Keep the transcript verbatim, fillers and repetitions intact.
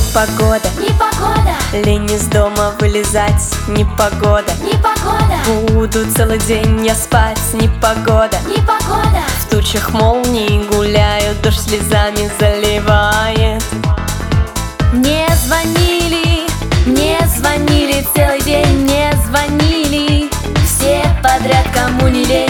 Непогода, непогода, лень из дома вылезать. Непогода, непогода, буду целый день я спать. Непогода, непогода, в тучах молнии гуляют, дождь слезами заливает. мне звонили, мне звонили целый день, мне звонили все подряд, кому не лень.